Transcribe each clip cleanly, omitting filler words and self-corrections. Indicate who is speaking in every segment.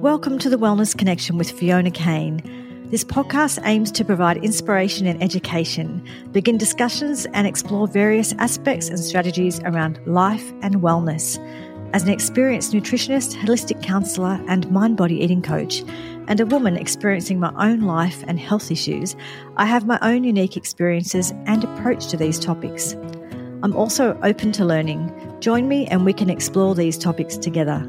Speaker 1: Welcome to the Wellness Connection with Fiona Kane. This podcast aims to provide inspiration and education, begin discussions and explore various aspects and strategies around life and wellness. As an experienced nutritionist, holistic counsellor and mind-body eating coach, and a woman experiencing my own life and health issues, I have my own unique experiences and approach to these topics. I'm also open to learning. Join me and we can explore these topics together.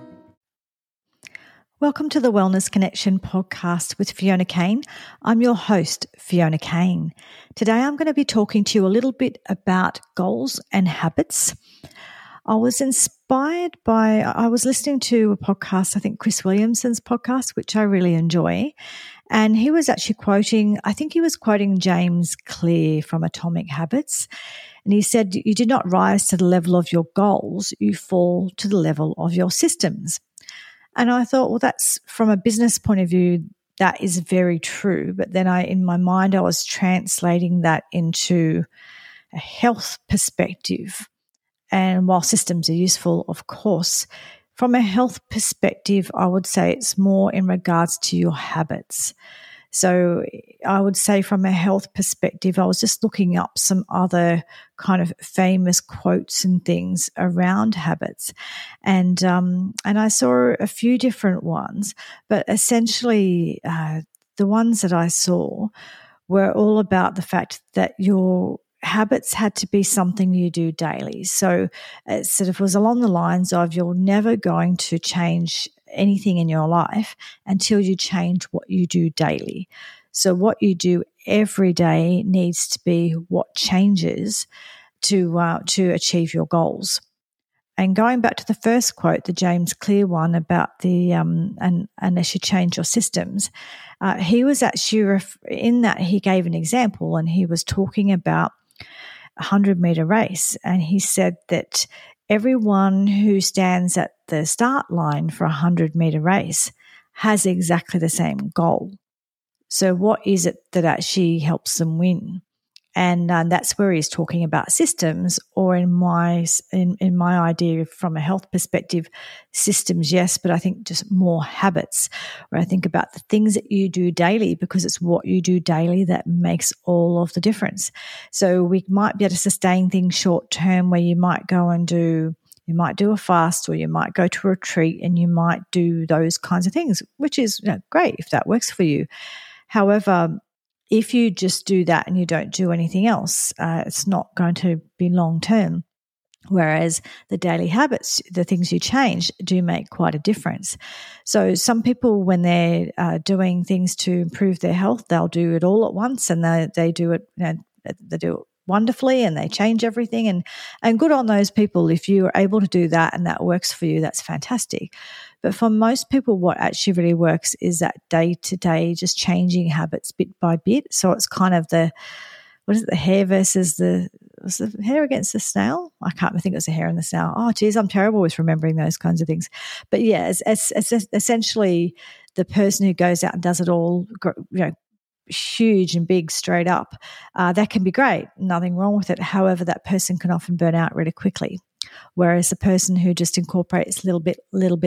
Speaker 1: Welcome to the Wellness Connection podcast with Fiona Kane. I'm your host, Fiona Kane. Today I'm going to be talking to you a little bit about goals and habits. I was inspired by, I was listening to a podcast, I think Chris Williamson's podcast, which I really enjoy. And he was actually quoting, I think he was quoting James Clear from Atomic Habits. And he said, you do not rise to the level of your goals, you fall to the level of your systems. And I thought, well, that's from a business point of view, that is very true. But then in my mind, I was translating that into a health perspective. And while systems are useful, of course, from a health perspective, I would say it's more in regards to your habits. So I would say from a health perspective, I was just looking up some other kind of famous quotes and things around habits. And I saw a few different ones, but essentially the ones that I saw were all about the fact that your habits had to be something you do daily. So it sort of was along the lines of you're never going to change anything in your life until you change what you do daily. So what you do every day needs to be what changes to achieve your goals. And going back to the first quote, the James Clear one about the and unless you change your systems, he was actually in that he gave an example and he was talking about a 100-meter race, and he said that everyone who stands at the start line for a 100-meter race has exactly the same goal. So what is it that actually helps them win? And that's where he's talking about systems, or in my idea from a health perspective, systems, yes, but I think just more habits, where I think about the things that you do daily, because it's what you do daily that makes all of the difference. So we might be able to sustain things short term, where you might go and you might do a fast, or you might go to a retreat and you might do those kinds of things, which is great if that works for you. However, if you just do that and you don't do anything else, it's not going to be long term. Whereas the daily habits, the things you change, do make quite a difference. So some people, when they're doing things to improve their health, they'll do it all at once, and they do it. They do it wonderfully, and they change everything. And good on those people. If you are able to do that and that works for you, that's fantastic. But for most people, what actually really works is that day-to-day, just changing habits bit by bit. So it's kind of the hare versus was the hare against the snail? I can't think it was the hare and the snail. Oh, geez, I'm terrible with remembering those kinds of things. But yeah, it's essentially the person who goes out and does it all, huge and big straight up. That can be great. Nothing wrong with it. However, that person can often burn out really quickly. Whereas the person who just incorporates little bit,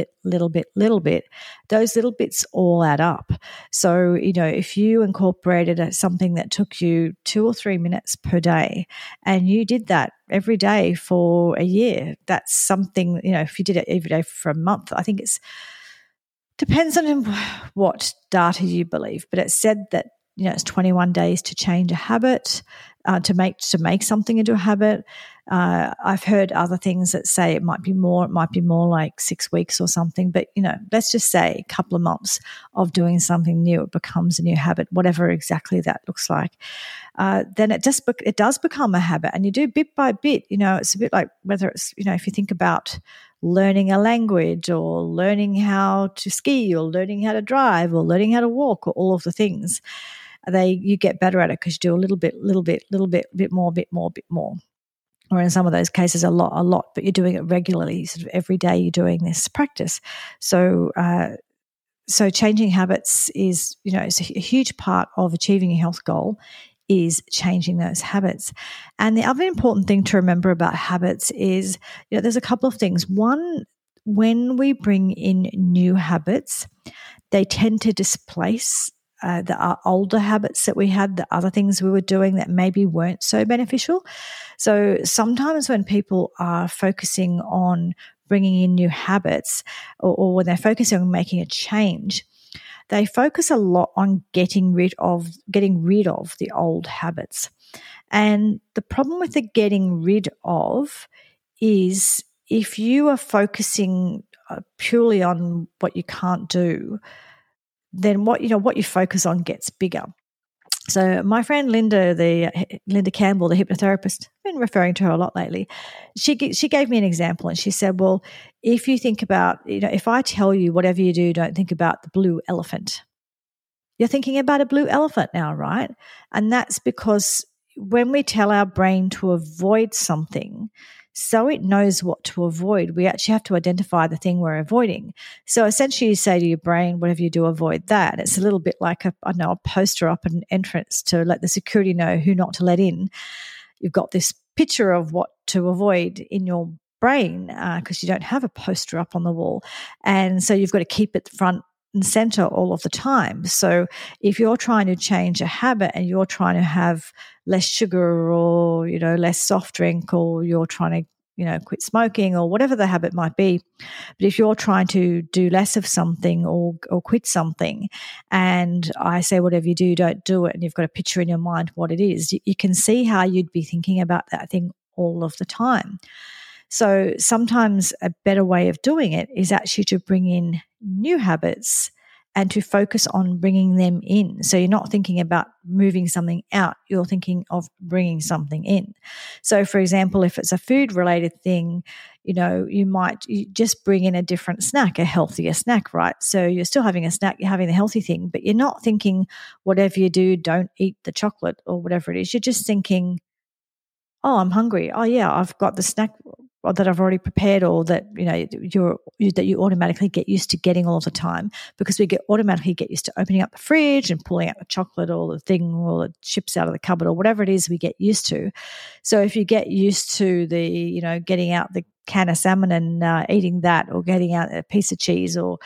Speaker 1: those little bits all add up. So, if you incorporated something that took you 2 or 3 minutes per day and you did that every day for a year, that's something, if you did it every day for a month, I think depends on what data you believe, but it's said that it's 21 days to change a habit, to make something into a habit. I've heard other things that say it might be more like 6 weeks or something. But, let's just say a couple of months of doing something new, it becomes a new habit, whatever exactly that looks like. Then it does become a habit, and you do bit by bit. It's a bit like whether it's, if you think about learning a language, or learning how to ski, or learning how to drive, or learning how to walk, or all of the things. You get better at it because you do a little bit more. Or in some of those cases, a lot, but you're doing it regularly, sort of every day you're doing this practice. So changing habits is, it's a huge part of achieving a health goal, is changing those habits. And the other important thing to remember about habits is, there's a couple of things. One, when we bring in new habits, they tend to displace the older habits that we had, the other things we were doing that maybe weren't so beneficial. So sometimes when people are focusing on bringing in new habits, or when they're focusing on making a change, they focus a lot on getting rid of the old habits. And the problem with the getting rid of is if you are focusing purely on what you can't do, then what you focus on gets bigger. So my friend Linda Campbell, the hypnotherapist, I've been referring to her a lot lately. She gave me an example, and she said, well, if you think about, if I tell you whatever you do, don't think about the blue elephant. You're thinking about a blue elephant now, right? And that's because when we tell our brain to avoid something, so it knows what to avoid, we actually have to identify the thing we're avoiding. So essentially you say to your brain, whatever you do, avoid that. It's a little bit like a poster up at an entrance to let the security know who not to let in. You've got this picture of what to avoid in your brain because you don't have a poster up on the wall. And so you've got to keep it front and center all of the time. So if you're trying to change a habit and you're trying to have less sugar or, less soft drink, or you're trying to, quit smoking or whatever the habit might be. But if you're trying to do less of something or quit something, and I say, whatever you do, don't do it, and you've got a picture in your mind what it is, you can see how you'd be thinking about that thing all of the time. So sometimes a better way of doing it is actually to bring in new habits and to focus on bringing them in. So you're not thinking about moving something out, you're thinking of bringing something in. So for example, if it's a food-related thing, you just bring in a different snack, a healthier snack, right? So you're still having a snack, you're having the healthy thing, but you're not thinking, whatever you do, don't eat the chocolate or whatever it is. You're just thinking, oh, I'm hungry. Oh yeah, I've got the snack that I've already prepared, or that you automatically get used to getting all the time, because we automatically get used to opening up the fridge and pulling out the chocolate or the thing or the chips out of the cupboard or whatever it is we get used to. So if you get used to the getting out the can of salmon and eating that, or getting out a piece of cheese, or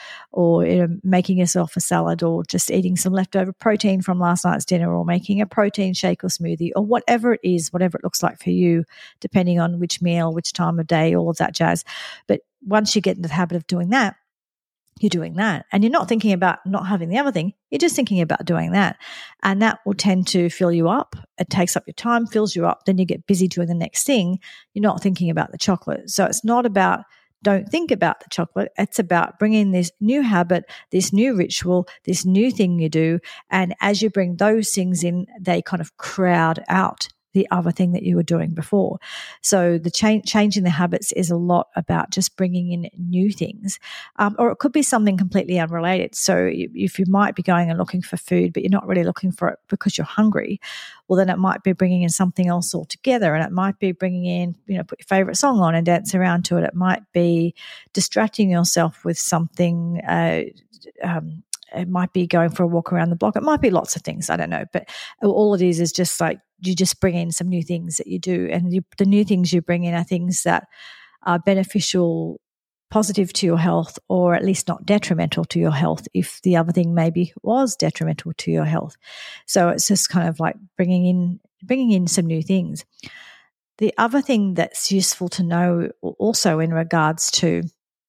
Speaker 1: making yourself a salad, or just eating some leftover protein from last night's dinner, or making a protein shake or smoothie, or whatever it is, whatever it looks like for you, depending on which meal, which time of day, all of that jazz. But once you get into the habit of doing that, you're doing that, and you're not thinking about not having the other thing. You're just thinking about doing that, and that will tend to fill you up. It takes up your time, fills you up. Then you get busy doing the next thing. You're not thinking about the chocolate. So it's not about don't think about the chocolate. It's about bringing this new habit, this new ritual, this new thing you do, and as you bring those things in, they kind of crowd out the other thing that you were doing before. So the change in the habits is a lot about just bringing in new things, or it could be something completely unrelated. So if you might be going and looking for food, but you're not really looking for it because you're hungry, well, then it might be bringing in something else altogether, and it might be bringing in, put your favorite song on and dance around to it. It might be distracting yourself with something. It might be going for a walk around the block. It might be lots of things. I don't know. But all it is just like you just bring in some new things that you do. And the new things you bring in are things that are beneficial, positive to your health, or at least not detrimental to your health if the other thing maybe was detrimental to your health. So it's just kind of like bringing in some new things. The other thing that's useful to know also in regards to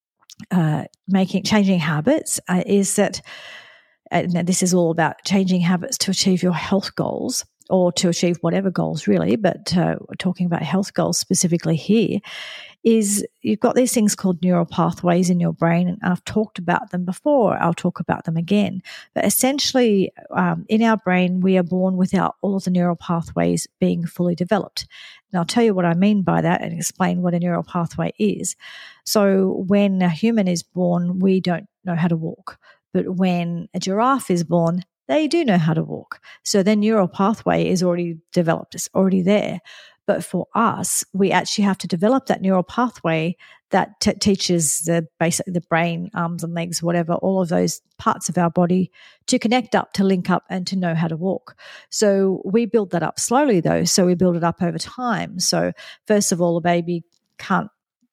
Speaker 1: changing habits is that, and this is all about changing habits to achieve your health goals, or to achieve whatever goals really, but we're talking about health goals specifically here, is you've got these things called neural pathways in your brain, and I've talked about them before. I'll talk about them again. But essentially, in our brain, we are born without all of the neural pathways being fully developed. And I'll tell you what I mean by that and explain what a neural pathway is. So when a human is born, we don't know how to walk. But when a giraffe is born, they do know how to walk. So their neural pathway is already developed. It's already there. But for us, we actually have to develop that neural pathway that teaches basically the brain, arms and legs, whatever, all of those parts of our body to connect up, to link up, and to know how to walk. So we build that up slowly, though. So we build it up over time. So first of all, a baby can't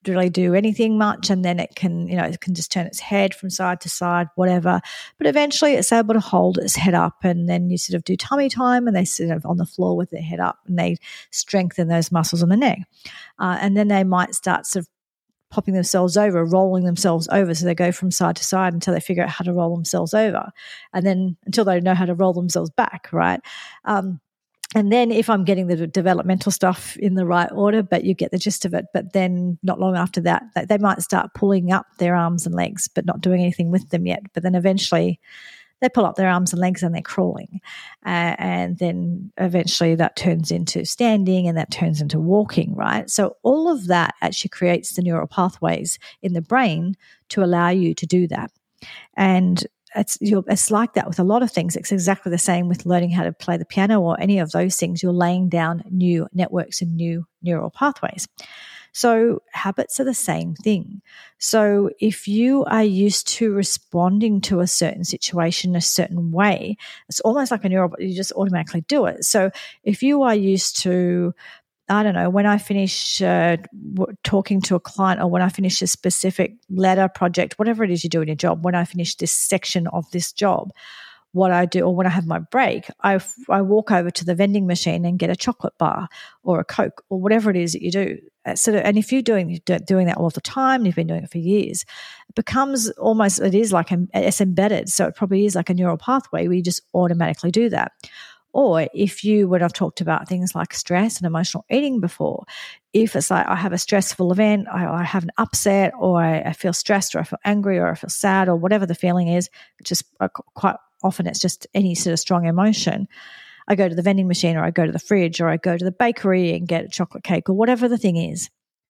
Speaker 1: really do anything much, and then it can just turn its head from side to side, whatever. But eventually it's able to hold its head up, and then you sort of do tummy time, and they sit on the floor with their head up, and they strengthen those muscles in the neck. And then they might start sort of popping themselves over, rolling themselves over. So they go from side to side until they figure out how to roll themselves over, and then until they know how to roll themselves back, right? And then if I'm getting the developmental stuff in the right order, but you get the gist of it, but then not long after that, they might start pulling up their arms and legs, but not doing anything with them yet. But then eventually they pull up their arms and legs and they're crawling. And then eventually that turns into standing, and that turns into walking, right? So all of that actually creates the neural pathways in the brain to allow you to do that. And it's like that with a lot of things. It's exactly the same with learning how to play the piano or any of those things. You're laying down new networks and new neural pathways. So habits are the same thing. So if you are used to responding to a certain situation a certain way, it's almost like a neural, you just automatically do it. So if you are used to, I don't know, when I finish talking to a client, or when I finish a specific letter project, whatever it is you do in your job, when I finish this section of this job, what I do, or when I have my break, I walk over to the vending machine and get a chocolate bar or a Coke or whatever it is that you do. And if you're doing that all the time, and you've been doing it for years, it becomes almost, it is like it's embedded. So it probably is like a neural pathway where you just automatically do that. Or if when I've talked about things like stress and emotional eating before, if it's like I have a stressful event, I have an upset, or I feel stressed, or I feel angry, or I feel sad, or whatever the feeling is, which is quite often it's just any sort of strong emotion, I go to the vending machine, or I go to the fridge, or I go to the bakery and get a chocolate cake, or whatever the thing is.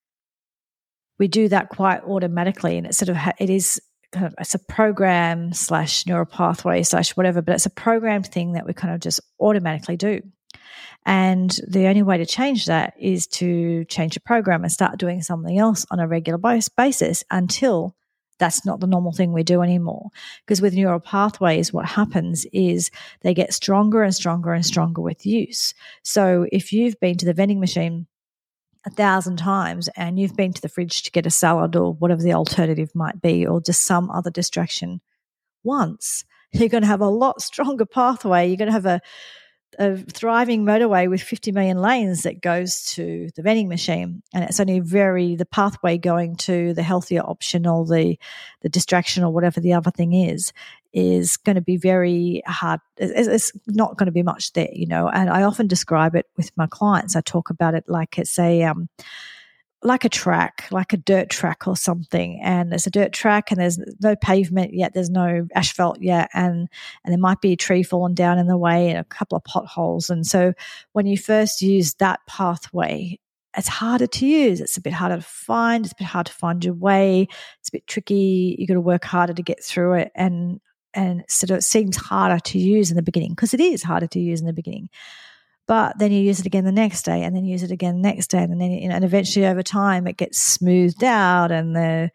Speaker 1: We do that quite automatically, and it's sort of it is kind of, it's a program / neural pathway / whatever, but it's a programmed thing that we kind of just automatically do. And the only way to change that is to change the program and start doing something else on a regular basis until that's not the normal thing we do anymore. Because with neural pathways, what happens is they get stronger and stronger and stronger with use. So if you've been to the vending machine 1,000 times, and you've been to the fridge to get a salad or whatever the alternative might be, or just some other distraction once, you're going to have a lot stronger pathway. You're going to have a thriving motorway with 50 million lanes that goes to the vending machine, and it's only the pathway going to the healthier option or the distraction or whatever the other thing is going to be very hard. It's not going to be much there, and I often describe it with my clients. I talk about it like it's like a track, like a dirt track or something. And there's a dirt track, and there's no pavement yet. There's no asphalt yet. And there might be a tree falling down in the way and a couple of potholes. And so when you first use that pathway, it's harder to use. It's a bit harder to find. It's a bit hard to find your way. It's a bit tricky. You got to work harder to get through it. And sort of it seems harder to use in the beginning, because it is harder to use in the beginning. But then you use it again the next day, and then use it again the next day, and then and eventually over time it gets smoothed out, and the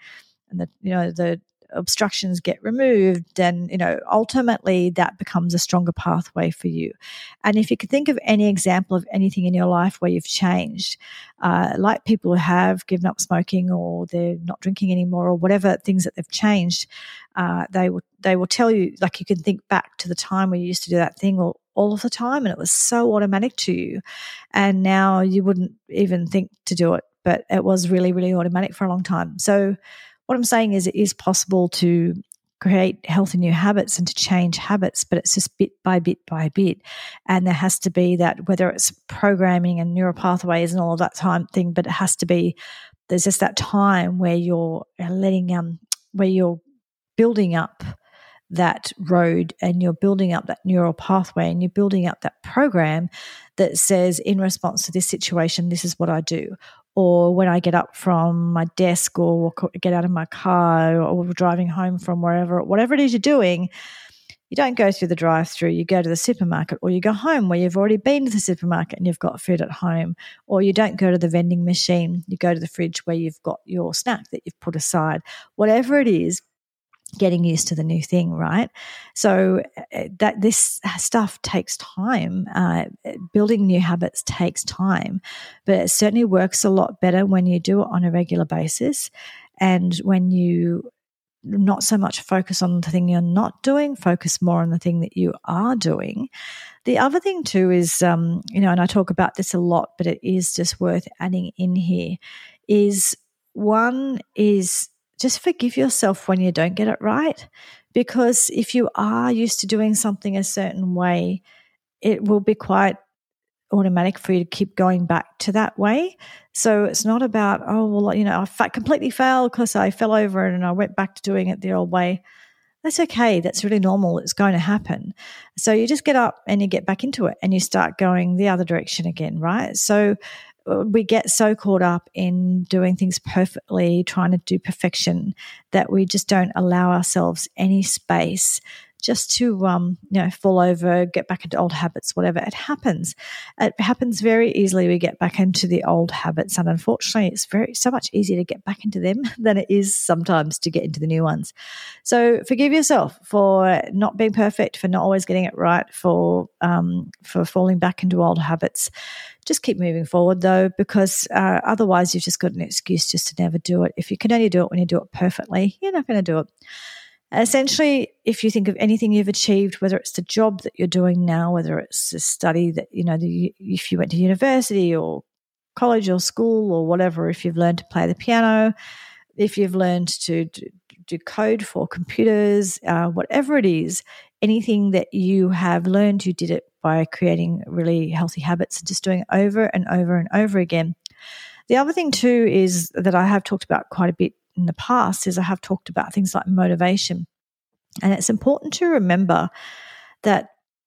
Speaker 1: obstructions get removed, and ultimately that becomes a stronger pathway for you. And if you could think of any example of anything in your life where you've changed, like people who have given up smoking, or they're not drinking anymore, or whatever things that they've changed, they will tell you, like, you can think back to the time where you used to do that thing all of the time, and it was so automatic to you, and now you wouldn't even think to do it, but it was really, really automatic for a long time. So what I'm saying is, it is possible to create healthy new habits and to change habits, but it's just bit by bit by bit. And there has to be that, whether it's programming and neural pathways and all of that time thing, but it has to be, there's just that time where you're where you're building up that road, and you're building up that neural pathway, and you're building up that program that says, in response to this situation, this is what I do. Or when I get up from my desk, or get out of my car, or driving home from whatever it is you're doing, you don't go through the drive-through, you go to the supermarket, or you go home where you've already been to the supermarket and you've got food at home. Or you don't go to the vending machine, you go to the fridge where you've got your snack that you've put aside. Whatever it is, getting used to the new thing, right? So that this stuff takes time. Building new habits takes time, but it certainly works a lot better when you do it on a regular basis, and when you not so much focus on the thing you're not doing, focus more on the thing that you are doing. The other thing too is, and I talk about this a lot, but it is just worth adding in here, is one is just forgive yourself when you don't get it right. Because if you are used to doing something a certain way, it will be quite automatic for you to keep going back to that way. So it's not about, I completely failed because I fell over and I went back to doing it the old way. That's okay. That's really normal. It's going to happen. So you just get up and you get back into it and you start going the other direction again, right? So we get so caught up in doing things perfectly, trying to do perfection, that we just don't allow ourselves any space just to fall over, get back into old habits, whatever. It happens very easily. We get back into the old habits, and unfortunately it's so much easier to get back into them than it is sometimes to get into the new ones. So forgive yourself for not being perfect, for not always getting it right, for falling back into old habits. Just keep moving forward though, because otherwise you've just got an excuse just to never do it. If you can only do it when you do it perfectly, you're not going to do it. Essentially, if you think of anything you've achieved, whether it's the job that you're doing now, whether it's a study that, if you went to university or college or school or whatever, if you've learned to play the piano, if you've learned to do code for computers, whatever it is, anything that you have learned, you did it by creating really healthy habits and just doing it over and over and over again. The other thing too is that I have talked about quite a bit in the past is I have talked about things like motivation. And it's important to remember that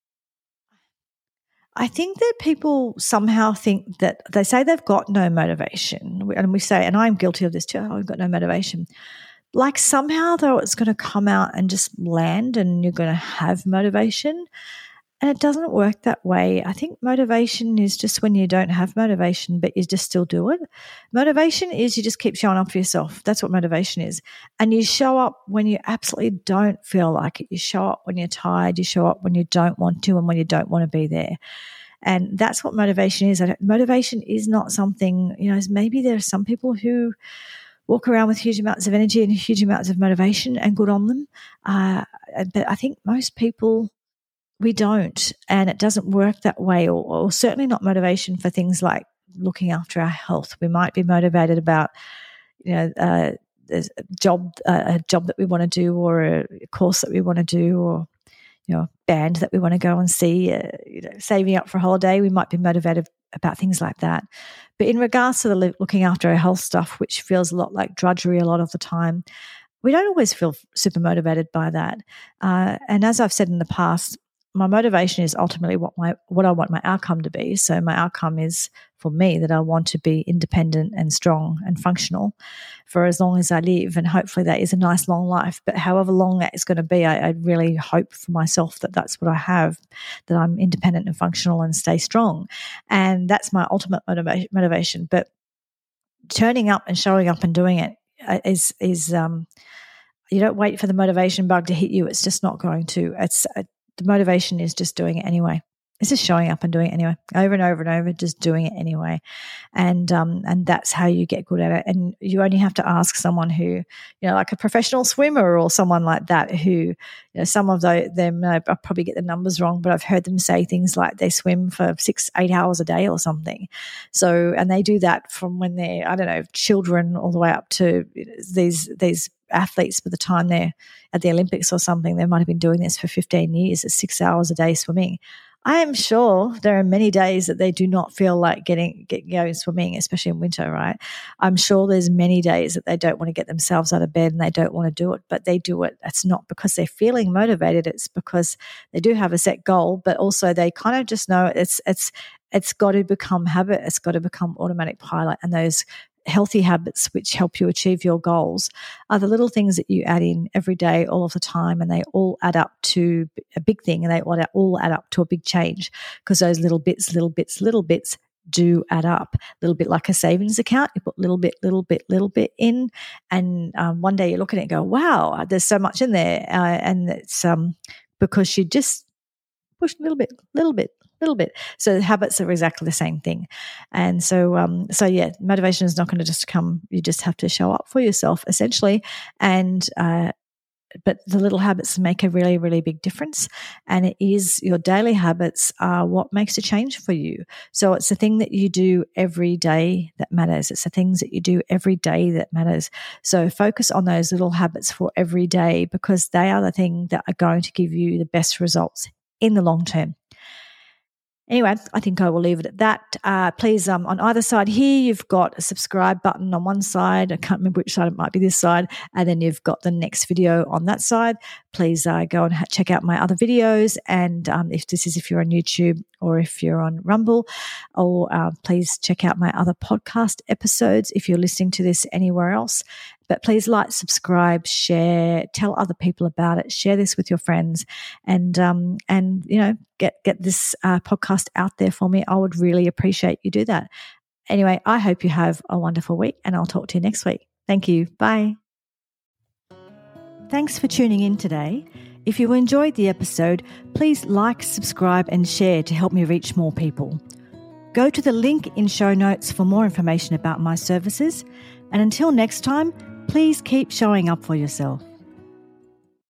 Speaker 1: I think that people somehow think that they say they've got no motivation. And we say, and I'm guilty of this too, I've got no motivation. Like somehow though it's going to come out and just land and you're going to have motivation. And it doesn't work that way. I think motivation is just when you don't have motivation, but you just still do it. Motivation is you just keep showing up for yourself. That's what motivation is. And you show up when you absolutely don't feel like it. You show up when you're tired. You show up when you don't want to and when you don't want to be there. And that's what motivation is. Motivation is not something, maybe there are some people who walk around with huge amounts of energy and huge amounts of motivation, and good on them. But I think most people, we don't, and it doesn't work that way, or certainly not motivation for things like looking after our health. We might be motivated about, a job that we want to do, or a course that we want to do, or a band that we want to go and see. Saving up for a holiday, we might be motivated about things like that. But in regards to the looking after our health stuff, which feels a lot like drudgery a lot of the time, we don't always feel super motivated by that. And as I've said in the past, my motivation is ultimately what I want my outcome to be. So my outcome is, for me, that I want to be independent and strong and functional for as long as I live. And hopefully that is a nice long life. But however long that is going to be, I really hope for myself that that's what I have, that I'm independent and functional and stay strong. And that's my ultimate motivation. But turning up and showing up and doing it is you don't wait for the motivation bug to hit you. It's just not going to. The motivation is just doing it anyway. It's just showing up and doing it anyway, over and over and over, just doing it anyway. And that's how you get good at it. And you only have to ask someone who, like a professional swimmer or someone like that who, some of them, I probably get the numbers wrong, but I've heard them say things like they swim for 6-8 hours a day or something. So, and they do that from when they're, children all the way up to these athletes. By the time they're at the Olympics or something, they might have been doing this for 15 years. It's 6 hours a day swimming. I am sure there are many days that they do not feel like going swimming, especially in winter, right? I'm sure there's many days that they don't want to get themselves out of bed and they don't want to do it, but they do it. It's not because they're feeling motivated. It's because they do have a set goal, but also they kind of just know it's got to become habit. It's got to become automatic pilot. And those healthy habits which help you achieve your goals are the little things that you add in every day, all of the time, and they all add up to a big thing, and they all add up to a big change, because those little bits do add up. A little bit like a savings account. You put little bit in, and one day you look at it and go, wow, there's so much in there. And it's because you just push a little bit. So habits are exactly the same thing. And so yeah, motivation is not going to just come. You just have to show up for yourself essentially. And, but the little habits make a really, really big difference. And it is your daily habits are what makes a change for you. So it's the thing that you do every day that matters. It's the things that you do every day that matters. So focus on those little habits for every day, because they are the thing that are going to give you the best results in the long term. Anyway, I think I will leave it at that. Please, on either side here, you've got a subscribe button on one side. I can't remember which side. It might be this side. And then you've got the next video on that side. Please go and check out my other videos. And if you're on YouTube or if you're on Rumble, or please check out my other podcast episodes if you're listening to this anywhere else. But please like, subscribe, share, tell other people about it, share this with your friends, and get this podcast out there for me. I would really appreciate you do that. Anyway, I hope you have a wonderful week, and I'll talk to you next week. Thank you. Bye. Thanks for tuning in today. If you enjoyed the episode, please like, subscribe, and share to help me reach more people. Go to the link in show notes for more information about my services. And until next time, please keep showing up for yourself.